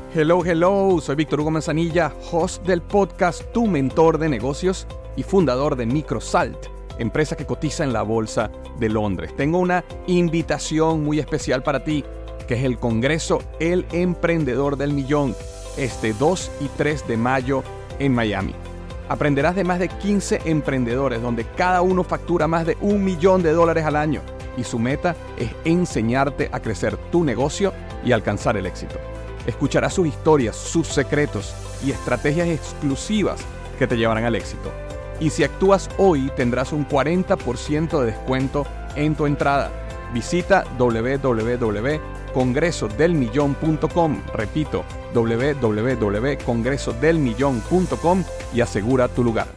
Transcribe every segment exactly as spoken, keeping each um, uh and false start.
Hello, hello, soy Víctor Hugo Manzanilla, host del podcast Tu Mentor de Negocios y fundador de Microsalt, empresa que cotiza en la Bolsa de Londres. Tengo una invitación muy especial para ti, que es el Congreso El Emprendedor del Millón, este dos y tres de mayo en Miami. Aprenderás de más de quince emprendedores, donde cada uno factura más de un millón de dólares al año, y su meta es enseñarte a crecer tu negocio y alcanzar el éxito. Escucharás sus historias, sus secretos y estrategias exclusivas que te llevarán al éxito. Y si actúas hoy, tendrás un cuarenta por ciento de descuento en tu entrada. Visita doble u doble u doble u punto congreso del millón punto com, repito, doble u doble u doble u punto congreso del millón punto com y asegura tu lugar.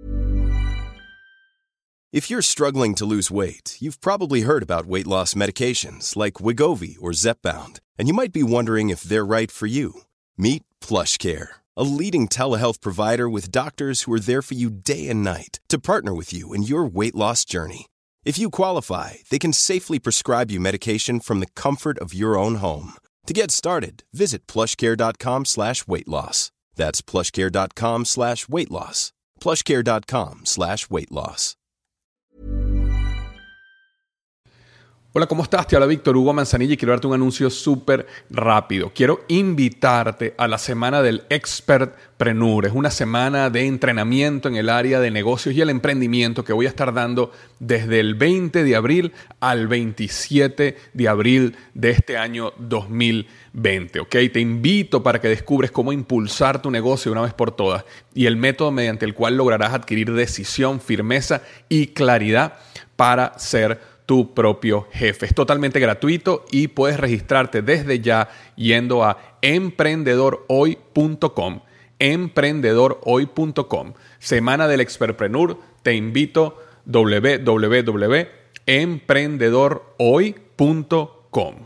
If you're struggling to lose weight, you've probably heard about weight loss medications like Wegovy or Zepbound, and you might be wondering if they're right for you. Meet PlushCare, a leading telehealth provider with doctors who are there for you day and night to partner with you in your weight loss journey. If you qualify, they can safely prescribe you medication from the comfort of your own home. To get started, visit plushcare.com slash weight loss. That's plushcare.com slash weight loss. plushcare.com slash weight loss. Hola, ¿cómo estás? Te habla Víctor Hugo Manzanilla y quiero darte un anuncio súper rápido. Quiero invitarte a la semana del Expertpreneur. Es una semana de entrenamiento en el área de negocios y el emprendimiento que voy a estar dando desde el veinte de abril al veintisiete de abril de este año dos mil veinte. ¿Ok? Te invito para que descubres cómo impulsar tu negocio de una vez por todas y el método mediante el cual lograrás adquirir decisión, firmeza y claridad para ser tu propio jefe. Es totalmente gratuito y puedes registrarte desde ya yendo a emprendedor hoy punto com. emprendedor hoy punto com. Semana del Expertpreneur. Te invito doble u doble u doble u punto emprendedor hoy punto com.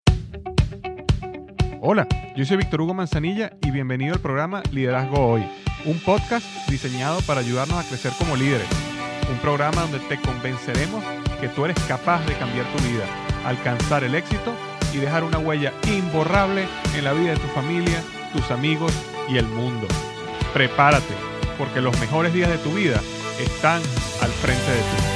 Hola, yo soy Víctor Hugo Manzanilla y bienvenido al programa Liderazgo Hoy, un podcast diseñado para ayudarnos a crecer como líderes. Un programa donde te convenceremos que tú eres capaz de cambiar tu vida, alcanzar el éxito y dejar una huella imborrable en la vida de tu familia, tus amigos y el mundo. Prepárate, porque los mejores días de tu vida están al frente de ti.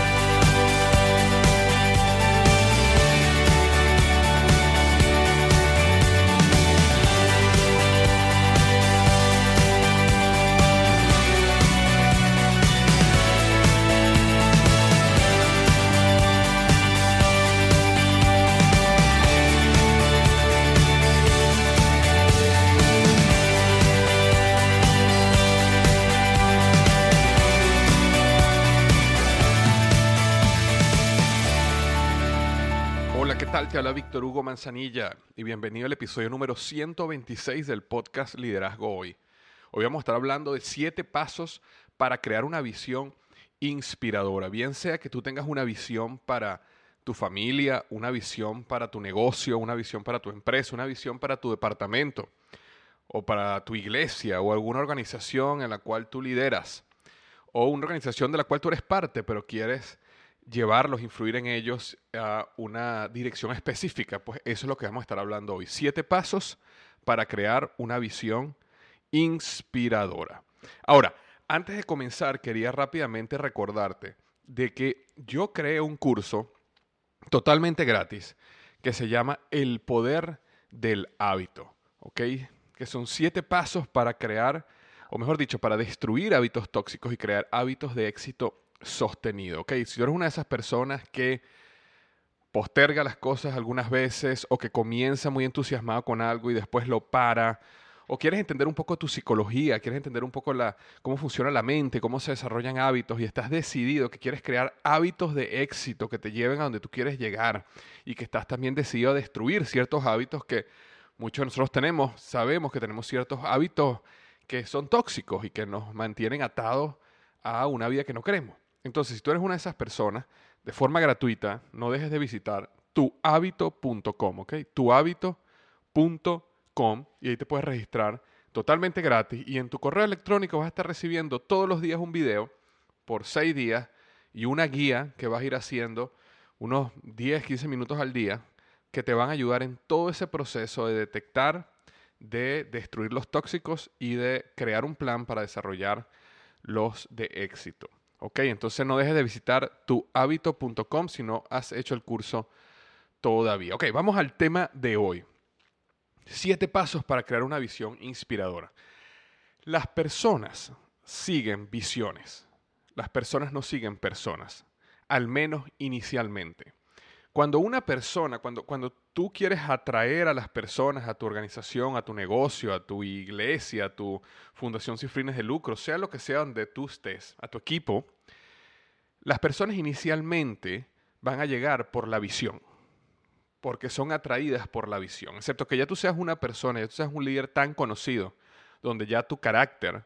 Te habla Víctor Hugo Manzanilla y bienvenido al episodio número ciento veintiséis del podcast Liderazgo Hoy. Hoy vamos a estar hablando de siete pasos para crear una visión inspiradora. Bien sea que tú tengas una visión para tu familia, una visión para tu negocio, una visión para tu empresa, una visión para tu departamento o para tu iglesia o alguna organización en la cual tú lideras o una organización de la cual tú eres parte, pero quieres llevarlos, influir en ellos a una dirección específica, pues eso es lo que vamos a estar hablando hoy. Siete pasos para crear una visión inspiradora. Ahora, antes de comenzar, quería rápidamente recordarte de que yo creé un curso totalmente gratis que se llama El Poder del Hábito, ¿ok? Que son siete pasos para crear, o mejor dicho, para destruir hábitos tóxicos y crear hábitos de éxito sostenido, ¿ok? Si tú eres una de esas personas que posterga las cosas algunas veces o que comienza muy entusiasmado con algo y después lo para, o quieres entender un poco tu psicología, quieres entender un poco la, cómo funciona la mente, cómo se desarrollan hábitos y estás decidido que quieres crear hábitos de éxito que te lleven a donde tú quieres llegar y que estás también decidido a destruir ciertos hábitos que muchos de nosotros tenemos, sabemos que tenemos ciertos hábitos que son tóxicos y que nos mantienen atados a una vida que no queremos. Entonces, si tú eres una de esas personas, de forma gratuita, no dejes de visitar tu hábito punto com, ¿ok? tu hábito punto com y ahí te puedes registrar totalmente gratis y en tu correo electrónico vas a estar recibiendo todos los días un video por seis días y una guía que vas a ir haciendo unos diez, quince minutos al día que te van a ayudar en todo ese proceso de detectar, de destruir los tóxicos y de crear un plan para desarrollar los de éxito. Ok, entonces no dejes de visitar tu hábito punto com si no has hecho el curso todavía. Ok, vamos al tema de hoy. Siete pasos para crear una visión inspiradora. Las personas siguen visiones. Las personas no siguen personas, al menos inicialmente. Cuando una persona, cuando, cuando tú quieres atraer a las personas, a tu organización, a tu negocio, a tu iglesia, a tu fundación sin fines de lucro, sea lo que sea donde tú estés, a tu equipo, las personas inicialmente van a llegar por la visión, porque son atraídas por la visión. Excepto que ya tú seas una persona, ya tú seas un líder tan conocido, donde ya tu carácter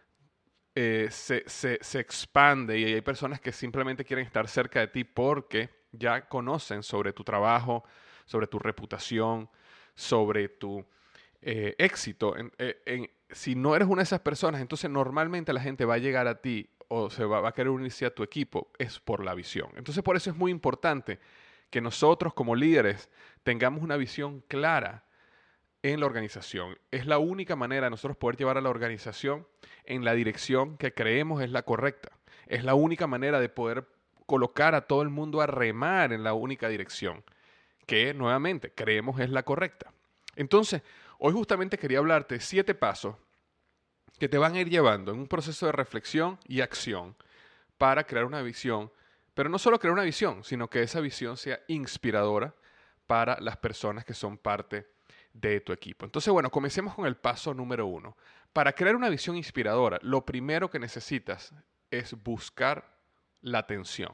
eh, se, se, se expande y hay personas que simplemente quieren estar cerca de ti porque ya conocen sobre tu trabajo, sobre tu reputación, sobre tu eh, éxito. En, en, en, si no eres una de esas personas, entonces normalmente la gente va a llegar a ti o se va, va a querer unirse a tu equipo, es por la visión. Entonces por eso es muy importante que nosotros como líderes tengamos una visión clara en la organización. Es la única manera de nosotros poder llevar a la organización en la dirección que creemos es la correcta. Es la única manera de poder colocar a todo el mundo a remar en la única dirección que nuevamente creemos es la correcta. Entonces, hoy justamente quería hablarte de siete pasos que te van a ir llevando en un proceso de reflexión y acción para crear una visión, pero no solo crear una visión, sino que esa visión sea inspiradora para las personas que son parte de tu equipo. Entonces, bueno, comencemos con el paso número uno. Para crear una visión inspiradora, lo primero que necesitas es buscar la atención.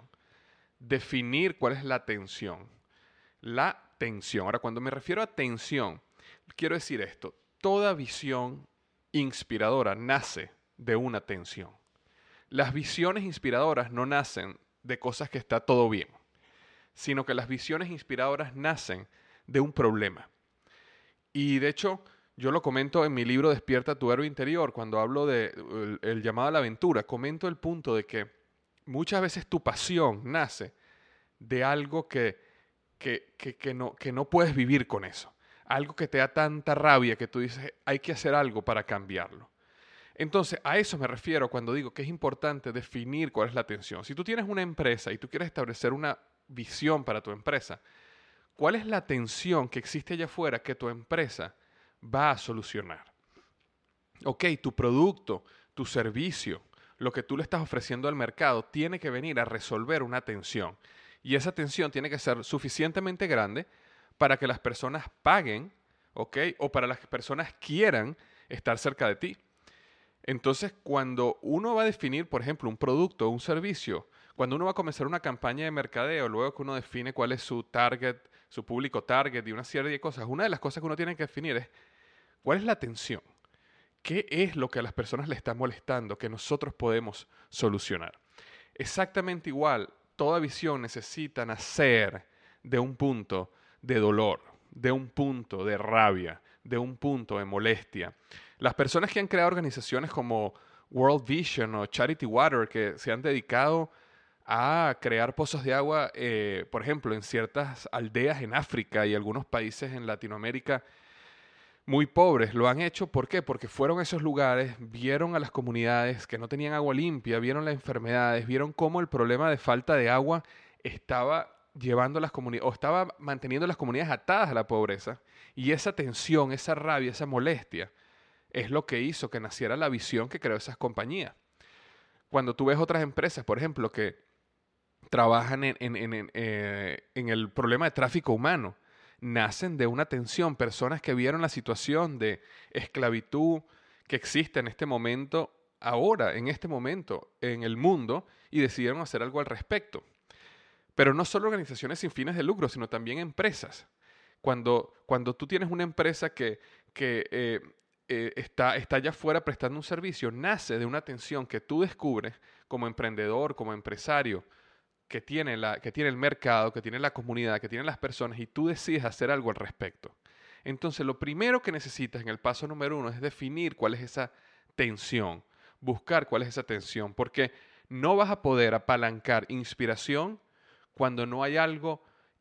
Definir cuál es la atención. La tensión. Ahora, cuando me refiero a tensión, quiero decir esto. Toda visión inspiradora nace de una tensión. Las visiones inspiradoras no nacen de cosas que está todo bien, sino que las visiones inspiradoras nacen de un problema. Y de hecho, yo lo comento en mi libro Despierta tu héroe interior, cuando hablo de el, el llamado a la aventura, comento el punto de que muchas veces tu pasión nace de algo que, que, que, que, no, que no puedes vivir con eso. Algo que te da tanta rabia que tú dices, hay que hacer algo para cambiarlo. Entonces, a eso me refiero cuando digo que es importante definir cuál es la tensión. Si tú tienes una empresa y tú quieres establecer una visión para tu empresa, ¿cuál es la tensión que existe allá afuera que tu empresa va a solucionar? Ok, tu producto, tu servicio, lo que tú le estás ofreciendo al mercado tiene que venir a resolver una tensión. Y esa tensión tiene que ser suficientemente grande para que las personas paguen, ¿ok? O para las personas quieran estar cerca de ti. Entonces, cuando uno va a definir, por ejemplo, un producto o un servicio, cuando uno va a comenzar una campaña de mercadeo, luego que uno define cuál es su target, su público target y una serie de cosas, una de las cosas que uno tiene que definir es cuál es la tensión. ¿Qué es lo que a las personas le está molestando que nosotros podemos solucionar? Exactamente igual, toda visión necesita nacer de un punto de dolor, de un punto de rabia, de un punto de molestia. Las personas que han creado organizaciones como World Vision o Charity Water, que se han dedicado a crear pozos de agua, eh, por ejemplo, en ciertas aldeas en África y algunos países en Latinoamérica muy pobres, lo han hecho. ¿Por qué? Porque fueron a esos lugares, vieron a las comunidades que no tenían agua limpia, vieron las enfermedades, vieron cómo el problema de falta de agua estaba llevando a las comunidades, o estaba manteniendo a las comunidades atadas a la pobreza, y esa tensión, esa rabia, esa molestia es lo que hizo que naciera la visión que creó esas compañías. Cuando tú ves otras empresas, por ejemplo, que trabajan en, en, en, en, eh, en el problema de tráfico humano, nacen de una tensión, personas que vieron la situación de esclavitud que existe en este momento, ahora, en este momento, en el mundo, y decidieron hacer algo al respecto. Pero no solo organizaciones sin fines de lucro, sino también empresas. Cuando, cuando tú tienes una empresa que, que eh, eh, está, está allá afuera prestando un servicio, nace de una tensión que tú descubres como emprendedor, como empresario, que tiene, la, que tiene el mercado, que tiene la comunidad, que tienen las personas, y tú decides hacer algo al respecto. Entonces, lo primero que necesitas en el paso número uno es definir cuál es esa tensión, buscar cuál es esa tensión, porque no vas a poder apalancar inspiración cuando no hay algo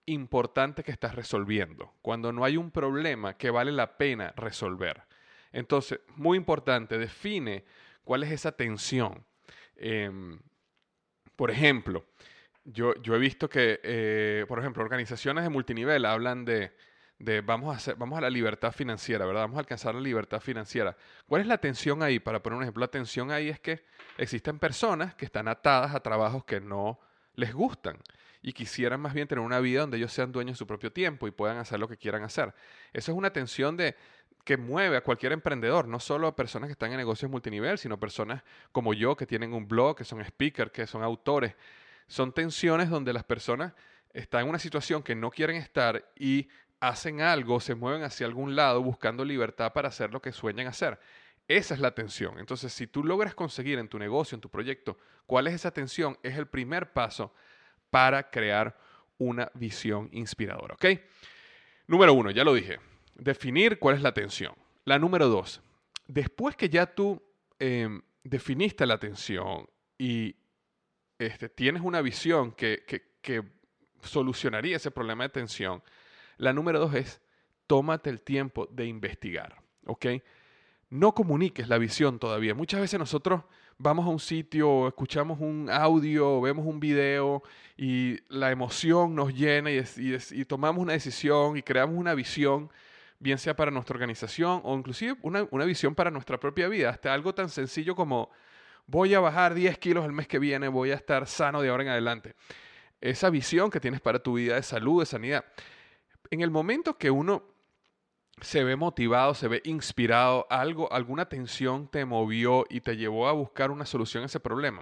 importante que estás resolviendo, cuando no hay un problema que vale la pena resolver. Entonces, muy importante, define cuál es esa tensión. Eh, por ejemplo, yo, yo he visto que, eh, por ejemplo, organizaciones de multinivel hablan de, de vamos a hacer, vamos a la libertad financiera, ¿verdad? Vamos a alcanzar la libertad financiera. ¿Cuál es la tensión ahí? Para poner un ejemplo, la tensión ahí es que existen personas que están atadas a trabajos que no les gustan y quisieran más bien tener una vida donde ellos sean dueños de su propio tiempo y puedan hacer lo que quieran hacer. Eso es una tensión de, que mueve a cualquier emprendedor, no solo a personas que están en negocios multinivel, sino personas como yo que tienen un blog, que son speakers, que son autores. Son tensiones donde las personas están en una situación que no quieren estar y hacen algo, se mueven hacia algún lado buscando libertad para hacer lo que sueñan hacer. Esa es la tensión. Entonces, si tú logras conseguir en tu negocio, en tu proyecto, cuál es esa tensión, es el primer paso para crear una visión inspiradora. ¿Ok? Número uno, ya lo dije, definir cuál es la tensión. La número dos, después que ya tú eh, definiste la tensión y este, tienes una visión que, que, que solucionaría ese problema de tensión, la número dos es tómate el tiempo de investigar. ¿Ok? No comuniques la visión todavía. Muchas veces nosotros vamos a un sitio, escuchamos un audio, vemos un video y la emoción nos llena y, es, y, es, y tomamos una decisión y creamos una visión, bien sea para nuestra organización o inclusive una, una visión para nuestra propia vida. Hasta algo tan sencillo como voy a bajar diez kilos el mes que viene, voy a estar sano de ahora en adelante. Esa visión que tienes para tu vida de salud, de sanidad. En el momento que uno se ve motivado, se ve inspirado, algo, alguna tensión te movió y te llevó a buscar una solución a ese problema,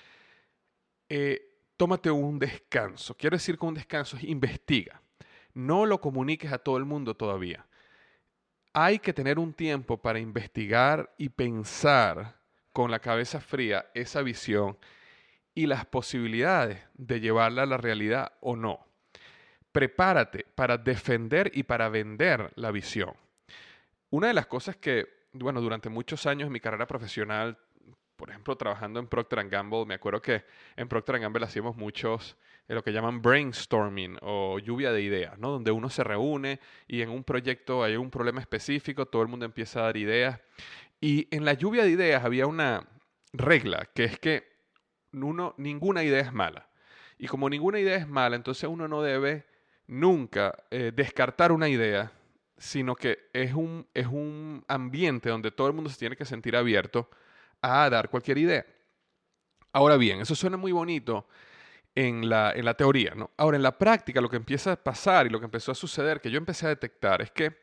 eh, tómate un descanso. Quiero decir que un descanso es investiga. No lo comuniques a todo el mundo todavía. Hay que tener un tiempo para investigar y pensar con la cabeza fría esa visión y las posibilidades de llevarla a la realidad o no. Prepárate para defender y para vender la visión. Una de las cosas que, bueno, durante muchos años en mi carrera profesional, por ejemplo, trabajando en Procter and Gamble, me acuerdo que en Procter and Gamble hacíamos muchos, eh, lo que llaman brainstorming o lluvia de ideas, ¿no? Donde uno se reúne y en un proyecto hay un problema específico, todo el mundo empieza a dar ideas. Y en la lluvia de ideas había una regla, que es que uno, ninguna idea es mala. Y como ninguna idea es mala, entonces uno no debe nunca eh, descartar una idea, sino que es un, es un ambiente donde todo el mundo se tiene que sentir abierto a dar cualquier idea. Ahora bien, eso suena muy bonito en la, en la teoría, ¿no? Ahora, en la práctica, lo que empieza a pasar y lo que empezó a suceder, que yo empecé a detectar, es que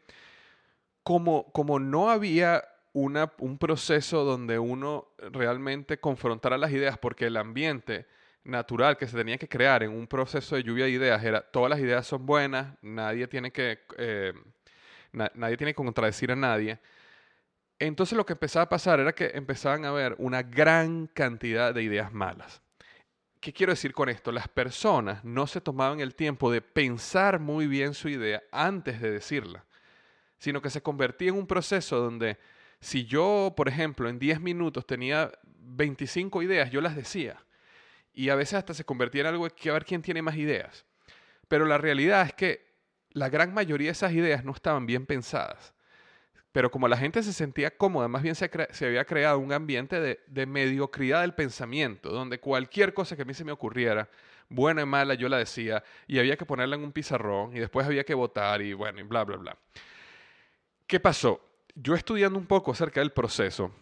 como, como no había una, un proceso donde uno realmente confrontara las ideas, porque el ambiente natural que se tenía que crear en un proceso de lluvia de ideas era todas las ideas son buenas, nadie tiene que, eh, na- nadie tiene que contradecir a nadie. Entonces lo que empezaba a pasar era que empezaban a haber una gran cantidad de ideas malas. ¿Qué quiero decir con esto? Las personas no se tomaban el tiempo de pensar muy bien su idea antes de decirla, sino que se convertía en un proceso donde si yo, por ejemplo, en diez minutos tenía veinticinco ideas, yo las decía. Y a veces hasta se convertía en algo que a ver quién tiene más ideas. Pero la realidad es que la gran mayoría de esas ideas no estaban bien pensadas. Pero como la gente se sentía cómoda, más bien se, cre- se había creado un ambiente de, de mediocridad del pensamiento, donde cualquier cosa que a mí se me ocurriera, buena y mala, yo la decía, y había que ponerla en un pizarrón, y después había que votar, y bueno, y bla, bla, bla. ¿Qué pasó? Yo estudiando un poco acerca del proceso,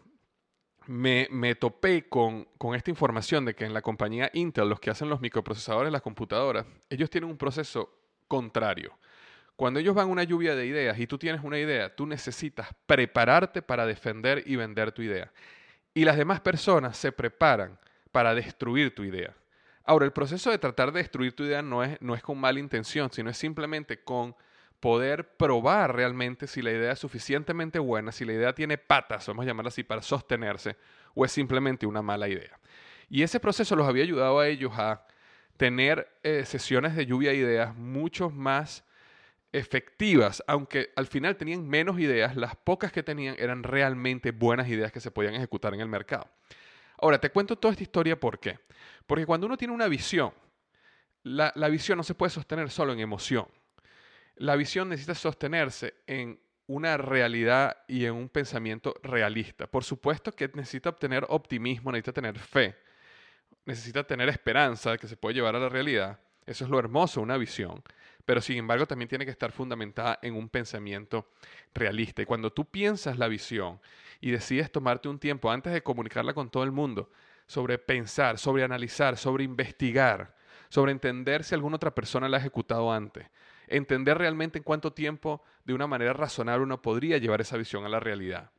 me, me topé con, con esta información de que en la compañía Intel, los que hacen los microprocesadores de las computadoras, ellos tienen un proceso contrario. Cuando ellos van a una lluvia de ideas y tú tienes una idea, tú necesitas prepararte para defender y vender tu idea. Y las demás personas se preparan para destruir tu idea. Ahora, el proceso de tratar de destruir tu idea no es, no es con mala intención, sino es simplemente con poder probar realmente si la idea es suficientemente buena, si la idea tiene patas, vamos a llamarla así, para sostenerse, o es simplemente una mala idea. Y ese proceso los había ayudado a ellos a tener eh, sesiones de lluvia de ideas mucho más efectivas, aunque al final tenían menos ideas, las pocas que tenían eran realmente buenas ideas que se podían ejecutar en el mercado. Ahora, te cuento toda esta historia ¿por qué? Porque cuando uno tiene una visión, la, la visión no se puede sostener solo en emoción. La visión necesita sostenerse en una realidad y en un pensamiento realista. Por supuesto que necesita obtener optimismo, necesita tener fe, necesita tener esperanza de que se puede llevar a la realidad. Eso es lo hermoso, una visión. Pero sin embargo también tiene que estar fundamentada en un pensamiento realista. Y cuando tú piensas la visión y decides tomarte un tiempo antes de comunicarla con todo el mundo, sobre pensar, sobre analizar, sobre investigar, sobre entender si alguna otra persona la ha ejecutado antes, entender realmente en cuánto tiempo de una manera razonable uno podría llevar esa visión a la realidad.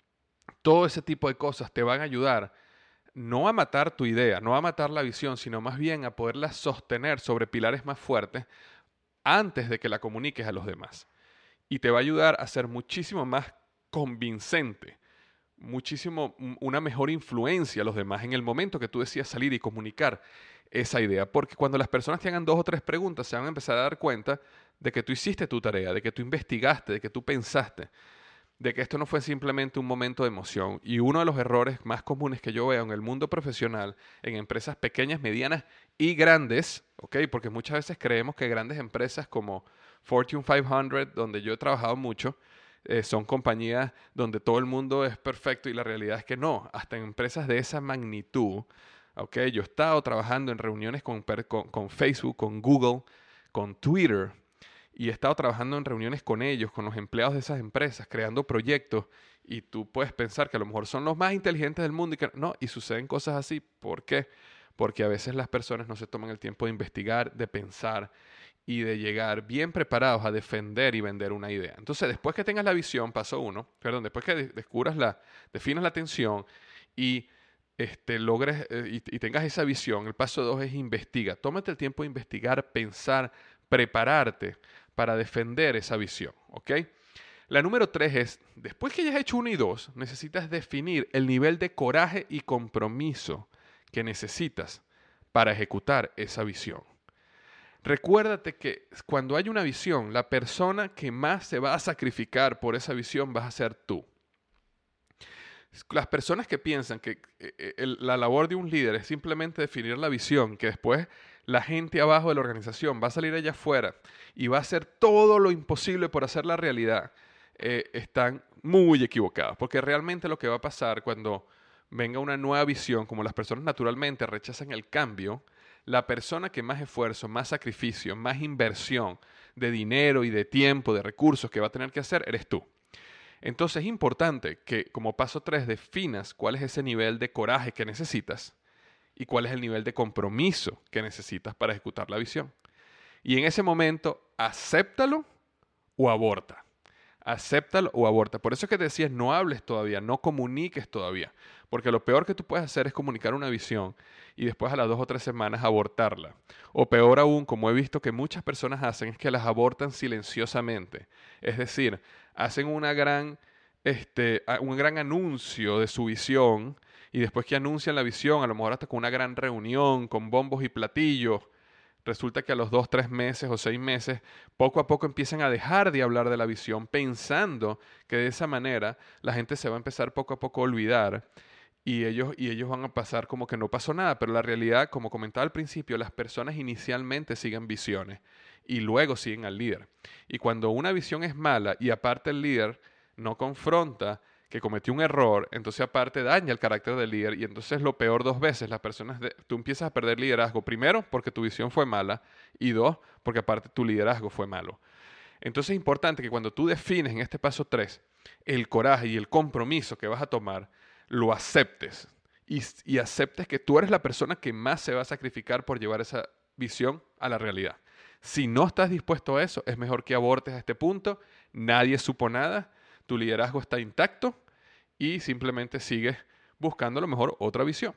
Todo ese tipo de cosas te van a ayudar no a matar tu idea, no a matar la visión, sino más bien a poderla sostener sobre pilares más fuertes antes de que la comuniques a los demás. Y te va a ayudar a ser muchísimo más convincente, muchísimo, una mejor influencia a los demás en el momento que tú decidas salir y comunicar esa idea. Porque cuando las personas te hagan dos o tres preguntas, se van a empezar a dar cuenta de que tú hiciste tu tarea, de que tú investigaste, de que tú pensaste, de que esto no fue simplemente un momento de emoción. Y uno de los errores más comunes que yo veo en el mundo profesional, en empresas pequeñas, medianas y grandes, ¿ok? Porque muchas veces creemos que grandes empresas como Fortune quinientos, donde yo he trabajado mucho, eh, son compañías donde todo el mundo es perfecto y la realidad es que no. Hasta en empresas de esa magnitud, ¿ok? Yo he estado trabajando en reuniones con, con, con Facebook, con Google, con Twitter, y he estado trabajando en reuniones con ellos, con los empleados de esas empresas, creando proyectos, y tú puedes pensar que a lo mejor son los más inteligentes del mundo y que no, y suceden cosas así. ¿Por qué? Porque a veces las personas no se toman el tiempo de investigar, de pensar y de llegar bien preparados a defender y vender una idea. Entonces, después que tengas la visión, paso uno, perdón, después que de- descubras la, definas la atención y este, logres eh, y, y tengas esa visión, el paso dos es investiga. Tómate el tiempo de investigar, pensar, prepararte para defender esa visión, ¿ok? La número tres es, después que hayas hecho uno y dos, necesitas definir el nivel de coraje y compromiso que necesitas para ejecutar esa visión. Recuérdate que cuando hay una visión, la persona que más se va a sacrificar por esa visión vas a ser tú. Las personas que piensan que eh, el- la labor de un líder es simplemente definir la visión, que después la gente abajo de la organización va a salir allá afuera y va a hacer todo lo imposible por hacer la realidad, eh, están muy equivocados. Porque realmente lo que va a pasar cuando venga una nueva visión, como las personas naturalmente rechazan el cambio, la persona que más esfuerzo, más sacrificio, más inversión de dinero y de tiempo, de recursos que va a tener que hacer, eres tú. Entonces es importante que como paso tres definas cuál es ese nivel de coraje que necesitas y cuál es el nivel de compromiso que necesitas para ejecutar la visión. Y en ese momento, acéptalo o aborta. Acéptalo o aborta. Por eso es que te decía, no hables todavía, no comuniques todavía. Porque lo peor que tú puedes hacer es comunicar una visión y después a las dos o tres semanas abortarla. O peor aún, como he visto que muchas personas hacen, es que las abortan silenciosamente. Es decir, hacen una gran, este, a- un gran anuncio de su visión y después que anuncian la visión, a lo mejor hasta con una gran reunión, con bombos y platillos, resulta que a los dos, tres meses o seis meses, poco a poco empiezan a dejar de hablar de la visión, pensando que de esa manera la gente se va a empezar poco a poco a olvidar y ellos, y ellos van a pasar como que no pasó nada. Pero la realidad, como comentaba al principio, las personas inicialmente siguen visiones y luego siguen al líder. Y cuando una visión es mala y aparte el líder no confronta que cometió un error, entonces aparte daña el carácter del líder y entonces lo peor dos veces, las personas, de- tú empiezas a perder liderazgo, primero porque tu visión fue mala y dos porque aparte tu liderazgo fue malo. Entonces es importante que cuando tú defines en este paso tres el coraje y el compromiso que vas a tomar, lo aceptes y, y aceptes que tú eres la persona que más se va a sacrificar por llevar esa visión a la realidad. Si no estás dispuesto a eso, es mejor que abortes a este punto, nadie supo nada, tu liderazgo está intacto y simplemente sigues buscando a lo mejor otra visión.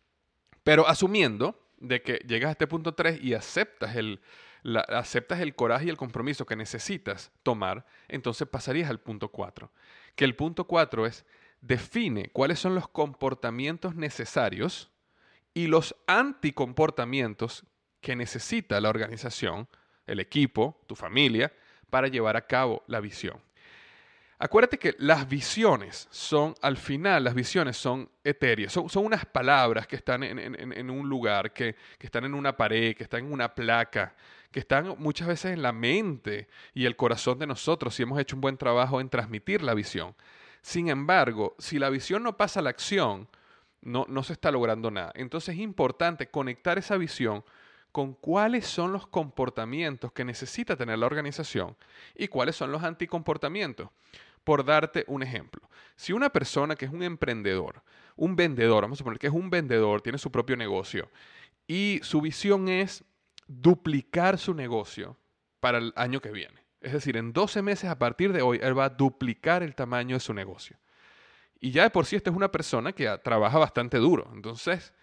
Pero asumiendo de que llegas a este punto tres y aceptas el, la- aceptas el coraje y el compromiso que necesitas tomar, entonces pasarías al punto cuatro. Que el punto cuatro es define cuáles son los comportamientos necesarios y los anticomportamientos que necesita la organización, el equipo, tu familia, para llevar a cabo la visión. Acuérdate que las visiones son, al final, las visiones son etéreas, son, son unas palabras que están en, en- en un lugar, que, que están en una pared, que están en una placa, que están muchas veces en la mente y el corazón de nosotros si hemos hecho un buen trabajo en transmitir la visión. Sin embargo, si la visión no pasa a la acción, no, no se está logrando nada. Entonces es importante conectar esa visión con cuáles son los comportamientos que necesita tener la organización y cuáles son los anticomportamientos. Por darte un ejemplo, si una persona que es un emprendedor, un vendedor, vamos a suponer que es un vendedor, tiene su propio negocio y su visión es duplicar su negocio para el año que viene. Es decir, en doce meses a partir de hoy, él va a duplicar el tamaño de su negocio. Y ya de por sí esta es una persona que trabaja bastante duro. Entonces,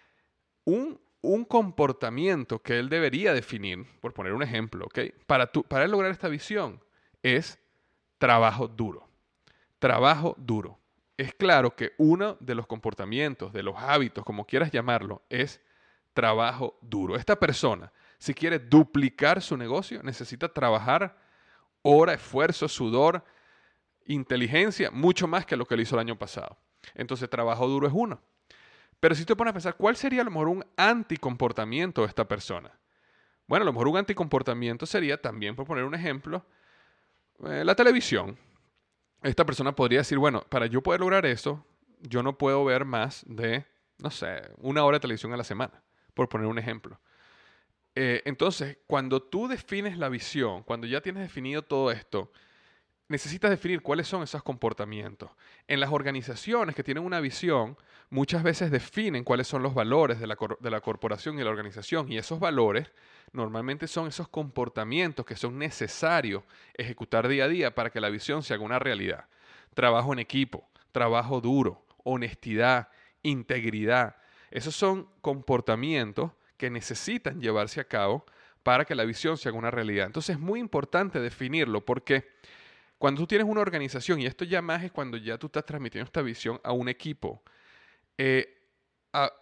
un, un comportamiento que él debería definir, por poner un ejemplo, ¿ok? Para, tu, para él lograr esta visión es trabajo duro. Trabajo duro. Es claro que uno de los comportamientos, de los hábitos, como quieras llamarlo, es trabajo duro. Esta persona, si quiere duplicar su negocio, necesita trabajar hora, esfuerzo, sudor, inteligencia, mucho más que lo que él hizo el año pasado. Entonces, trabajo duro es uno. Pero si te pones a pensar, ¿cuál sería a lo mejor un anticomportamiento de esta persona? Bueno, a lo mejor un anticomportamiento sería también, por poner un ejemplo, eh, la televisión. Esta persona podría decir, bueno, para yo poder lograr eso, yo no puedo ver más de, no sé, una hora de televisión a la semana, por poner un ejemplo. Eh, entonces, cuando tú defines la visión, cuando ya tienes definido todo esto, necesitas definir cuáles son esos comportamientos. En las organizaciones que tienen una visión, muchas veces definen cuáles son los valores de la, cor- de la corporación y la organización. Y esos valores normalmente son esos comportamientos que son necesarios ejecutar día a día para que la visión se haga una realidad. Trabajo en equipo, trabajo duro, honestidad, integridad. Esos son comportamientos que necesitan llevarse a cabo para que la visión se haga una realidad. Entonces es muy importante definirlo porque cuando tú tienes una organización, y esto ya más es cuando ya tú estás transmitiendo esta visión a un equipo, eh, a-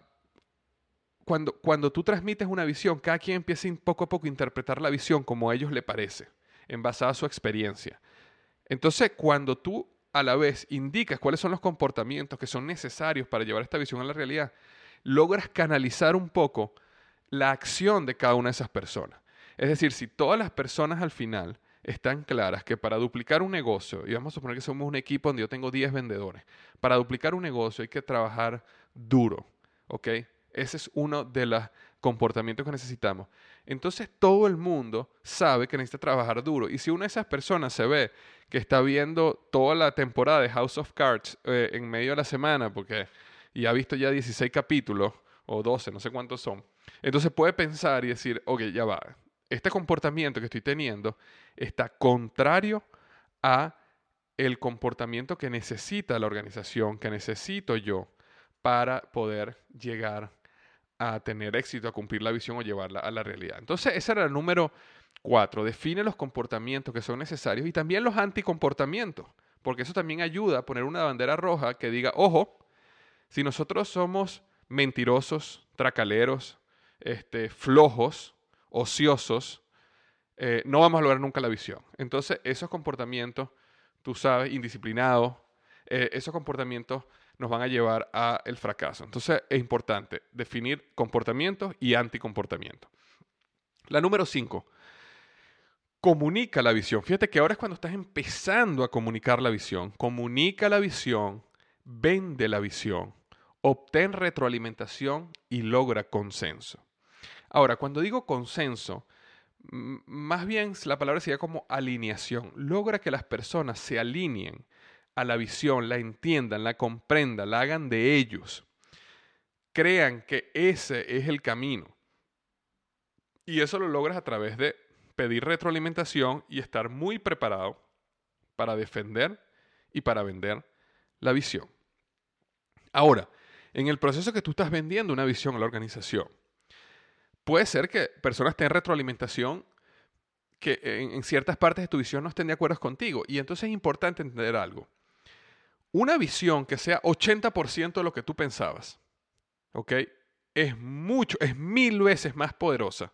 cuando, cuando tú transmites una visión, cada quien empieza poco a poco a interpretar la visión como a ellos le parece, en base a su experiencia. Entonces, cuando tú a la vez indicas cuáles son los comportamientos que son necesarios para llevar esta visión a la realidad, logras canalizar un poco la acción de cada una de esas personas. Es decir, si todas las personas al final están claras que para duplicar un negocio, y vamos a suponer que somos un equipo donde yo tengo diez vendedores, para duplicar un negocio hay que trabajar duro, ¿ok? Ese es uno de los comportamientos que necesitamos. Entonces todo el mundo sabe que necesita trabajar duro. Y si una de esas personas se ve que está viendo toda la temporada de House of Cards eh, en medio de la semana, porque y ha visto ya dieciséis capítulos, o doce, no sé cuántos son, entonces puede pensar y decir, ok, ya va, este comportamiento que estoy teniendo está contrario a el comportamiento que necesita la organización, que necesito yo para poder llegar a tener éxito, a cumplir la visión o llevarla a la realidad. Entonces, ese era el número cuatro. Define los comportamientos que son necesarios y también los anticomportamientos, porque eso también ayuda a poner una bandera roja que diga, ojo, si nosotros somos mentirosos, tracaleros, este, flojos, ociosos, eh, no vamos a lograr nunca la visión. Entonces, esos comportamientos, tú sabes, indisciplinados, eh, esos comportamientos nos van a llevar al fracaso. Entonces, es importante definir comportamientos y anticomportamientos. La número cinco, comunica la visión. Fíjate que ahora es cuando estás empezando a comunicar la visión. Comunica la visión, vende la visión, obtén retroalimentación y logra consenso. Ahora, cuando digo consenso, m- más bien la palabra sería como alineación. Logra que las personas se alineen a la visión, la entiendan, la comprendan, la hagan de ellos. Crean que ese es el camino. Y eso lo logras a través de pedir retroalimentación y estar muy preparado para defender y para vender la visión. Ahora, en el proceso que tú estás vendiendo una visión a la organización, puede ser que personas tengan retroalimentación que en, en ciertas partes de tu visión no estén de acuerdo contigo. Y entonces es importante entender algo. Una visión que sea ochenta por ciento de lo que tú pensabas, ¿ok? Es mucho, es mil veces más poderosa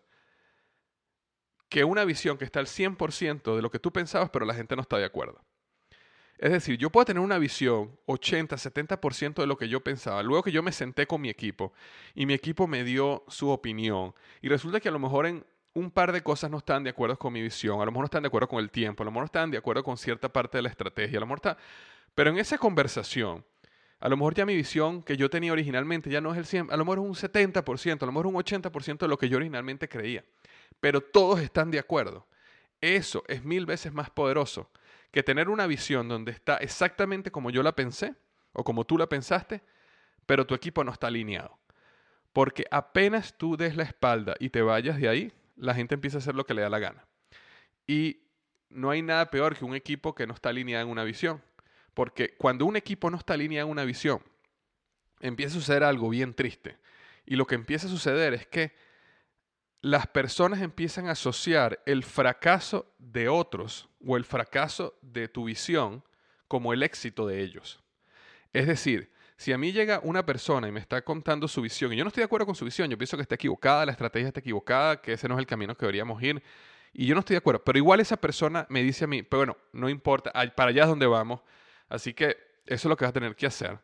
que una visión que está al cien por ciento de lo que tú pensabas, pero la gente no está de acuerdo. Es decir, yo puedo tener una visión ochenta, setenta por ciento de lo que yo pensaba. Luego que yo me senté con mi equipo y mi equipo me dio su opinión y resulta que a lo mejor en un par de cosas no están de acuerdo con mi visión, a lo mejor no están de acuerdo con el tiempo, a lo mejor no están de acuerdo con cierta parte de la estrategia, a lo mejor está... Pero en esa conversación, a lo mejor ya mi visión que yo tenía originalmente ya no es el cien, a lo mejor es un setenta por ciento, a lo mejor un ochenta por ciento de lo que yo originalmente creía. Pero todos están de acuerdo. Eso es mil veces más poderoso que tener una visión donde está exactamente como yo la pensé o como tú la pensaste, pero tu equipo no está alineado. Porque apenas tú des la espalda y te vayas de ahí, la gente empieza a hacer lo que le da la gana. Y no hay nada peor que un equipo que no está alineado en una visión. Porque cuando un equipo no está alineado en una visión, empieza a suceder algo bien triste. Y lo que empieza a suceder es que las personas empiezan a asociar el fracaso de otros o el fracaso de tu visión como el éxito de ellos. Es decir, si a mí llega una persona y me está contando su visión y yo no estoy de acuerdo con su visión, yo pienso que está equivocada, la estrategia está equivocada, que ese no es el camino que deberíamos ir y yo no estoy de acuerdo, pero igual esa persona me dice a mí, pero bueno, no importa, para allá es donde vamos, así que eso es lo que vas a tener que hacer.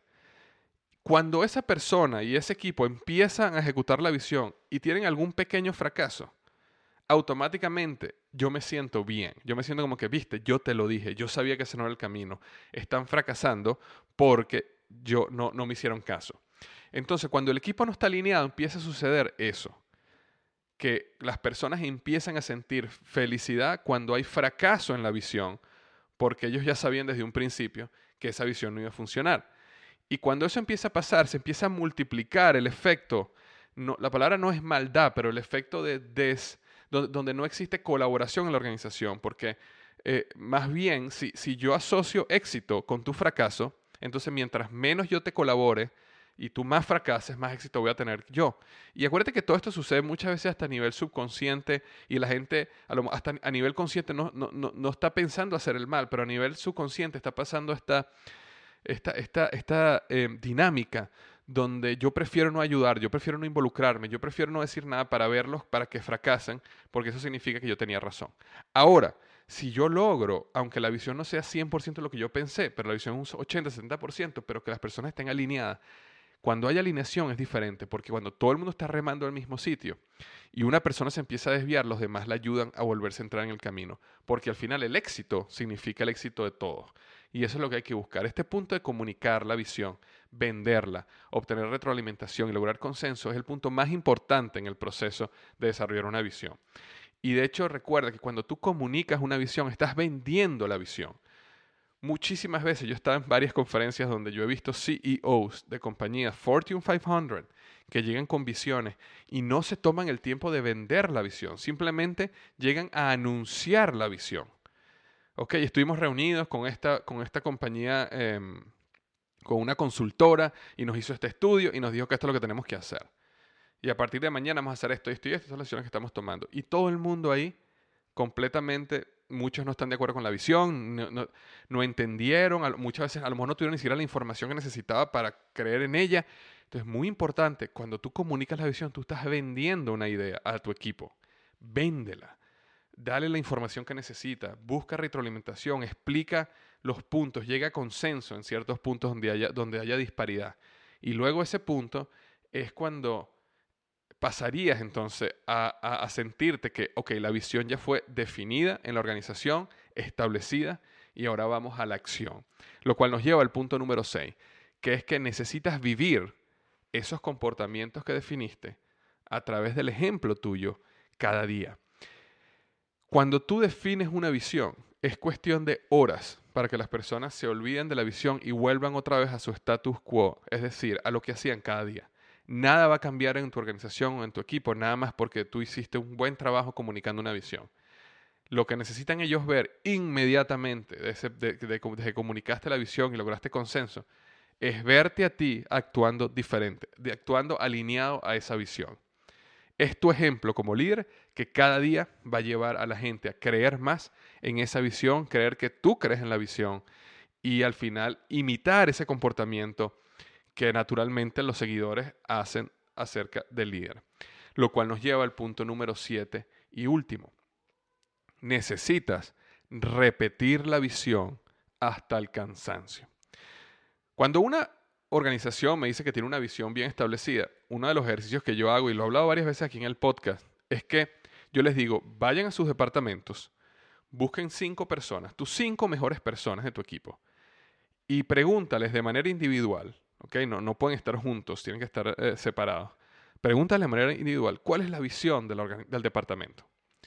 Cuando esa persona y ese equipo empiezan a ejecutar la visión y tienen algún pequeño fracaso, automáticamente yo me siento bien. Yo me siento como que, viste, yo te lo dije, yo sabía que ese no era el camino. Están fracasando porque yo no, no me hicieron caso. Entonces, cuando el equipo no está alineado, empieza a suceder eso. Que las personas empiezan a sentir felicidad cuando hay fracaso en la visión, porque ellos ya sabían desde un principio que esa visión no iba a funcionar. Y cuando eso empieza a pasar, se empieza a multiplicar el efecto, no, la palabra no es maldad, pero el efecto de des, donde, donde no existe colaboración en la organización, porque eh, más bien si, si yo asocio éxito con tu fracaso, entonces mientras menos yo te colabore y tú más fracases, más éxito voy a tener yo. Y acuérdate que todo esto sucede muchas veces hasta a nivel subconsciente y la gente a lo, hasta a nivel consciente no, no, no, no está pensando hacer el mal, pero a nivel subconsciente está pasando esta... esta, esta, esta eh, dinámica donde yo prefiero no ayudar, yo prefiero no involucrarme, yo prefiero no decir nada para verlos, para que fracasen, porque eso significa que yo tenía razón. Ahora, si yo logro, aunque la visión no sea cien por ciento lo que yo pensé, pero la visión es un ochenta, setenta por ciento, pero que las personas estén alineadas, cuando hay alineación es diferente, porque cuando todo el mundo está remando al mismo sitio y una persona se empieza a desviar, los demás le ayudan a volverse a entrar en el camino, porque al final el éxito significa el éxito de todos. Y eso es lo que hay que buscar. Este punto de comunicar la visión, venderla, obtener retroalimentación y lograr consenso es el punto más importante en el proceso de desarrollar una visión. Y de hecho recuerda que cuando tú comunicas una visión, estás vendiendo la visión. Muchísimas veces yo he estado en varias conferencias donde yo he visto C E Os de compañías Fortune quinientos que llegan con visiones y no se toman el tiempo de vender la visión, simplemente llegan a anunciar la visión. Ok, estuvimos reunidos con esta, con esta compañía, eh, con una consultora y nos hizo este estudio y nos dijo que esto es lo que tenemos que hacer. Y a partir de mañana vamos a hacer esto, esto y esto, estas son las decisiones que estamos tomando. Y todo el mundo ahí completamente... Muchos no están de acuerdo con la visión, no, no, no entendieron, muchas veces a lo mejor no tuvieron ni siquiera la información que necesitaba para creer en ella. Entonces, muy importante, cuando tú comunicas la visión, tú estás vendiendo una idea a tu equipo. Véndela. Dale la información que necesita, busca retroalimentación, explica los puntos, llega a consenso en ciertos puntos donde haya, donde haya disparidad. Y luego ese punto es cuando... pasarías entonces a, a, a sentirte que, ok, la visión ya fue definida en la organización, establecida, y ahora vamos a la acción. Lo cual nos lleva al punto número seis, que es que necesitas vivir esos comportamientos que definiste a través del ejemplo tuyo cada día. Cuando tú defines una visión, es cuestión de horas para que las personas se olviden de la visión y vuelvan otra vez a su status quo, es decir, a lo que hacían cada día. Nada va a cambiar en tu organización o en tu equipo, nada más porque tú hiciste un buen trabajo comunicando una visión. Lo que necesitan ellos ver inmediatamente, desde, de, de, de, de que comunicaste la visión y lograste consenso, es verte a ti actuando diferente, de, actuando alineado a esa visión. Es tu ejemplo como líder que cada día va a llevar a la gente a creer más en esa visión, creer que tú crees en la visión y al final imitar ese comportamiento que naturalmente los seguidores hacen acerca del líder. Lo cual nos lleva al punto número siete y último. Necesitas repetir la visión hasta el cansancio. Cuando una organización me dice que tiene una visión bien establecida, uno de los ejercicios que yo hago, y lo he hablado varias veces aquí en el podcast, es que yo les digo, vayan a sus departamentos, busquen cinco personas, tus cinco mejores personas de tu equipo, y pregúntales de manera individual, ¿okay? No, no pueden estar juntos, tienen que estar eh, separados. Pregúntales de manera individual, ¿cuál es la visión de la organ- del departamento?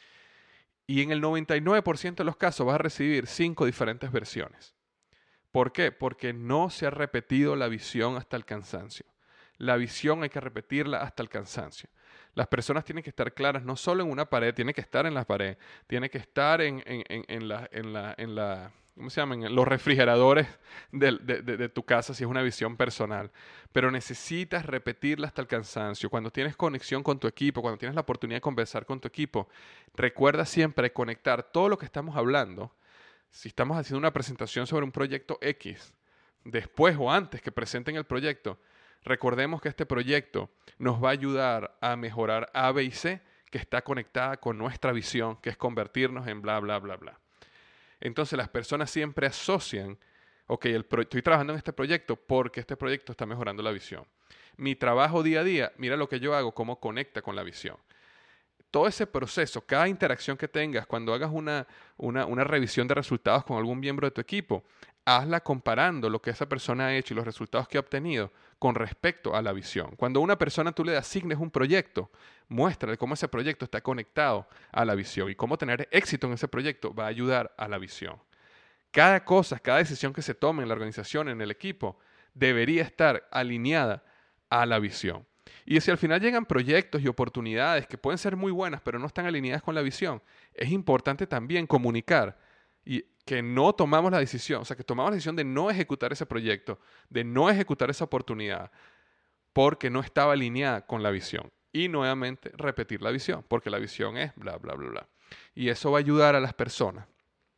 Y en el noventa y nueve por ciento de los casos vas a recibir cinco diferentes versiones. ¿Por qué? Porque no se ha repetido la visión hasta el cansancio. La visión hay que repetirla hasta el cansancio. Las personas tienen que estar claras no solo en una pared, tiene que estar en la pared, tiene que estar en, en, en, en la, en la, en la, ¿cómo se llaman? En los refrigeradores de, de, de, de tu casa si es una visión personal. Pero necesitas repetirla hasta el cansancio. Cuando tienes conexión con tu equipo, cuando tienes la oportunidad de conversar con tu equipo, recuerda siempre conectar todo lo que estamos hablando. Si estamos haciendo una presentación sobre un proyecto X, después o antes que presenten el proyecto, recordemos que este proyecto nos va a ayudar a mejorar A, B y C, que está conectada con nuestra visión, que es convertirnos en bla, bla, bla, bla. Entonces las personas siempre asocian, ok, el pro- estoy trabajando en este proyecto porque este proyecto está mejorando la visión. Mi trabajo día a día, mira lo que yo hago, cómo conecta con la visión. Todo ese proceso, cada interacción que tengas, cuando hagas una, una, una revisión de resultados con algún miembro de tu equipo, hazla comparando lo que esa persona ha hecho y los resultados que ha obtenido con respecto a la visión. Cuando a una persona tú le asignes un proyecto, muéstrale cómo ese proyecto está conectado a la visión y cómo tener éxito en ese proyecto va a ayudar a la visión. Cada cosa, cada decisión que se tome en la organización, en el equipo, debería estar alineada a la visión. Y si al final llegan proyectos y oportunidades que pueden ser muy buenas, pero no están alineadas con la visión, es importante también comunicar y que no tomamos la decisión, o sea, que tomamos la decisión de no ejecutar ese proyecto, de no ejecutar esa oportunidad, porque no estaba alineada con la visión. Y nuevamente repetir la visión, porque la visión es bla, bla, bla, bla. Y eso va a ayudar a las personas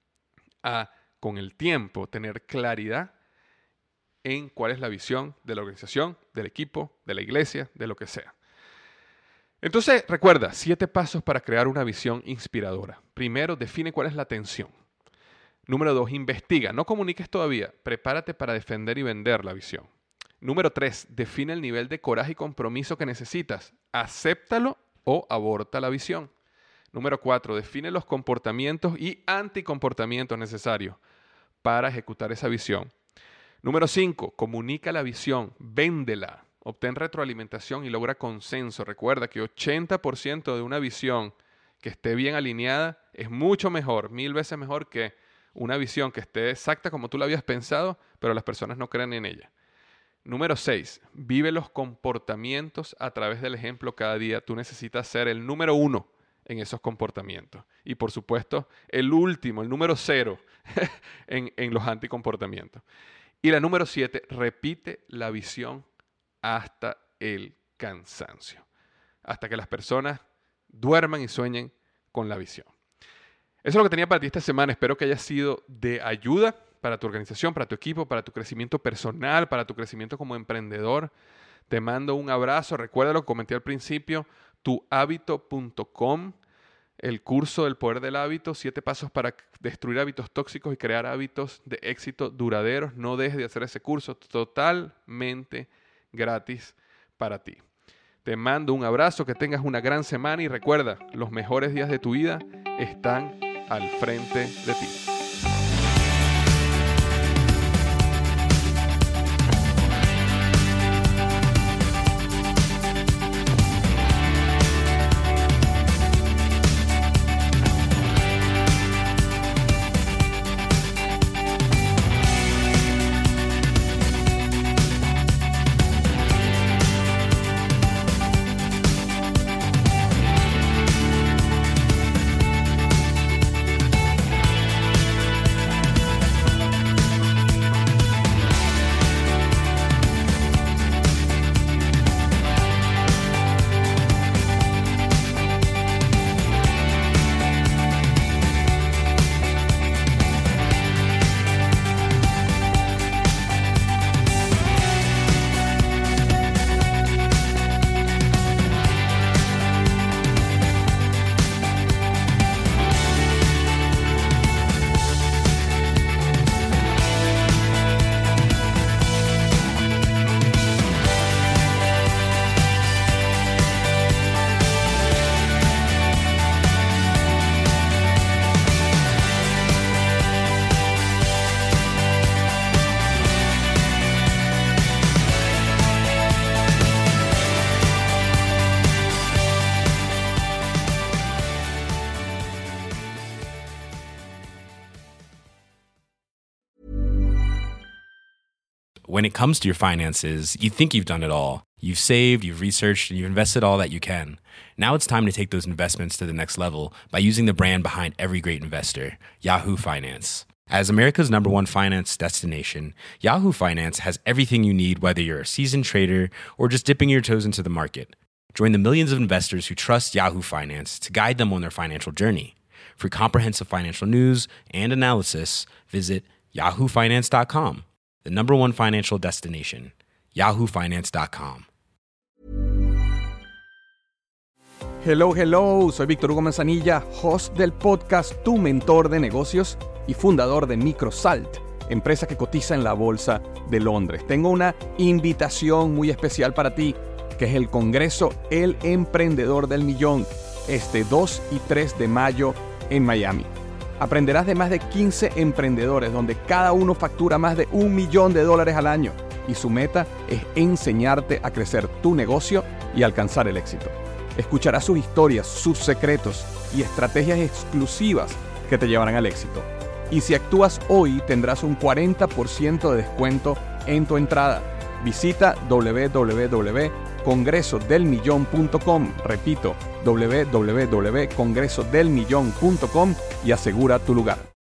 a, con el tiempo, tener claridad en cuál es la visión de la organización, del equipo, de la iglesia, de lo que sea. Entonces, recuerda, siete pasos para crear una visión inspiradora. Primero, define cuál es la tensión. Número dos, investiga. No comuniques todavía. Prepárate para defender y vender la visión. Número tres, define el nivel de coraje y compromiso que necesitas. Acéptalo o aborta la visión. Número cuatro, define los comportamientos y anticomportamientos necesarios para ejecutar esa visión. Número cinco, comunica la visión, véndela, obtén retroalimentación y logra consenso. Recuerda que ochenta por ciento de una visión que esté bien alineada es mucho mejor, mil veces mejor que una visión que esté exacta como tú la habías pensado, pero las personas no creen en ella. Número seis, vive los comportamientos a través del ejemplo cada día. Tú necesitas ser el número uno en esos comportamientos. Y por supuesto, el último, el número cero en, en los anticomportamientos. Y la número siete, repite la visión hasta el cansancio. Hasta que las personas duerman y sueñen con la visión. Eso es lo que tenía para ti esta semana. Espero que haya sido de ayuda para tu organización, para tu equipo, para tu crecimiento personal, para tu crecimiento como emprendedor. Te mando un abrazo. Recuerda lo que comenté al principio, tu hábito punto com. El curso del poder del hábito, siete pasos para destruir hábitos tóxicos y crear hábitos de éxito duraderos. No dejes de hacer ese curso totalmente gratis para ti. Te mando un abrazo, que tengas una gran semana y recuerda, los mejores días de tu vida están al frente de ti. when it comes to your finances, you think you've done it all. You've saved, you've researched, and you've invested all that you can. Now it's time to take those investments to the next level by using the brand behind every great investor, Yahoo Finance. As America's number one finance destination, Yahoo Finance has everything you need, whether you're a seasoned trader or just dipping your toes into the market. Join the millions of investors who trust Yahoo Finance to guide them on their financial journey. For comprehensive financial news and analysis, visit yahoo finance dot com, the number one financial destination, yahoo finance dot com. Hello, hello, soy Víctor Hugo Manzanilla, host del podcast Tu Mentor de Negocios y fundador de Microsalt, empresa que cotiza en la Bolsa de Londres. Tengo una invitación muy especial para ti, que es el Congreso El Emprendedor del Millón, este dos y tres de mayo en Miami. Aprenderás de más de quince emprendedores, donde cada uno factura más de un millón de dólares al año, y su meta es enseñarte a crecer tu negocio y alcanzar el éxito. Escucharás sus historias, sus secretos y estrategias exclusivas que te llevarán al éxito. Y si actúas hoy, tendrás un cuarenta por ciento de descuento en tu entrada. Visita w w w punto congreso del millón punto com, repito, w w w punto congreso del millón punto com y asegura tu lugar.